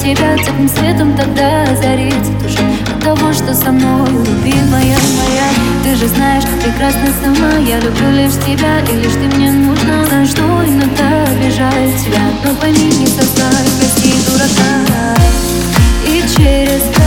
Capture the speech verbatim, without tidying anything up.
тебя теплым светом тогда озарится душа от того, что со мной, любимая моя. Ты же знаешь прекрасно сама, я люблю лишь тебя, и лишь ты мне нужна. Знаю, что иногда обижает тебя, но пойми, не со зла, прости, дурака. И через